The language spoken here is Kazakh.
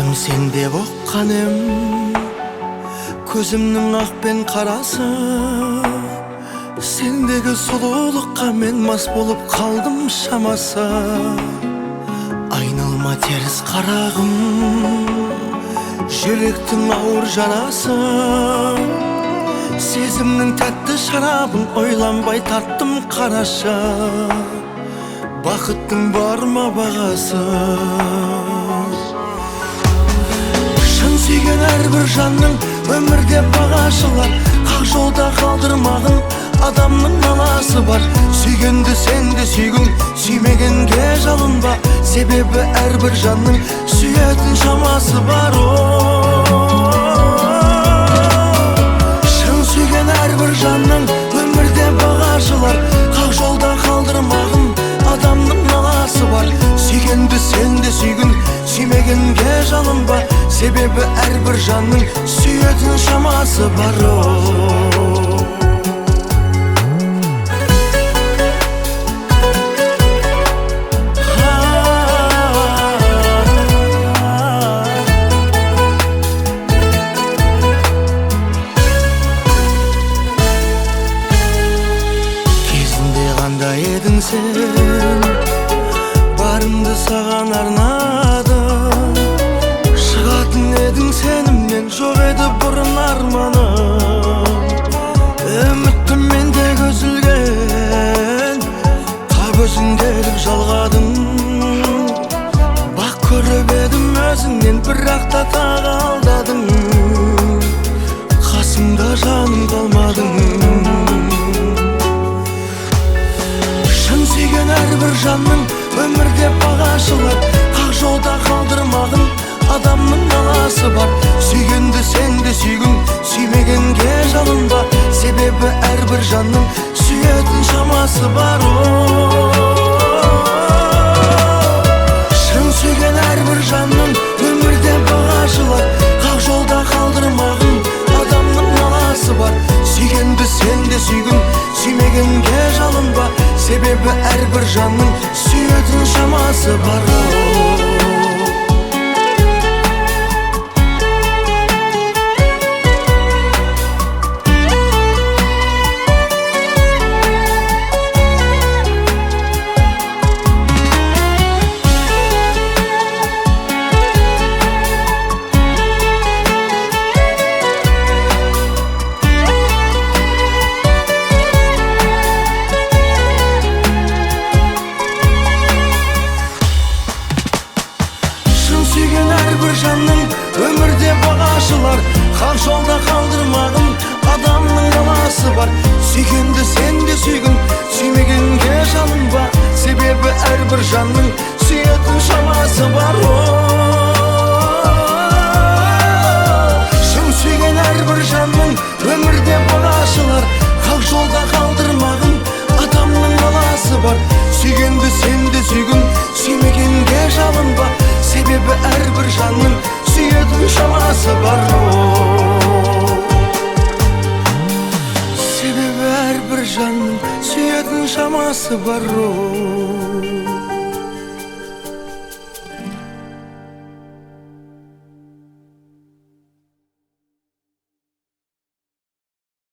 Sen de boqqanem көзімнің ақ пен қарасы, сендегі сұлулыққа мен мас болып қалдым шамасы. Айналма теріс қарағым, жүректің ауыр жарасы, сезімнің тәтті шарабын ойланбай тарттым қарашы. Бақыттың бар ма бағасы? Сүйген әрбір жанның өмірде бағашылар, қақ жолда қалдырмағын адамның наласы бар. Сүйгенді сен де сүйгін, сүймегенге жалынба, себебі әрбір жанның сүйетін шамасы бар. Шын сүйген әрбір жанның өмірде бағашылар, қақ жолда қалдырмағын адамның наласы бар. Сүйгенді сен де сүйгін, сүймегенге жалынба, себебі әрбір жанның сүйетін шамасы бар. Кезінде қандай едің сен, барымды саған арнадым. Шығатын едің сенімнен, жоқ еді бұрын арманым. Үмітім менде көзілген, тап өзіңделіп жалғадың. Бақ көріп едім өзіңнен, бірақ та тағы алдадың. Қасымда жаным қалмадың. Шын сүйген әрбір жанның өмірде бағашылар, қақ жолда қалдырмағын адамның наласы бар. Сүйгенді сен де сүйгін, сүймегенге жалынба, себебі әрбір жанның сүйетін шамасы бар. Шын сүйген әрбір жанның өмірде бағашылар, қақ жолда қалдырмағын адамның наласы бар. Сүйгенді сен де сүйгін, сүймегенге жалынба, себебі әрбір жанның сүйетін шамасы бар. Сүйген әрбір жанның өмірде бағашылар, қақ жолда қалдырмағын адамның наласы бар. Сүйгенді сен де сүйгін, сүймегенге жалынба, себебі әрбір жанның сүйетін шамасы бар. Шын сүйген әрбір жанның өмірде бағашылар, қақ жолда қалдырмағын адамның наласы бар. Сүйген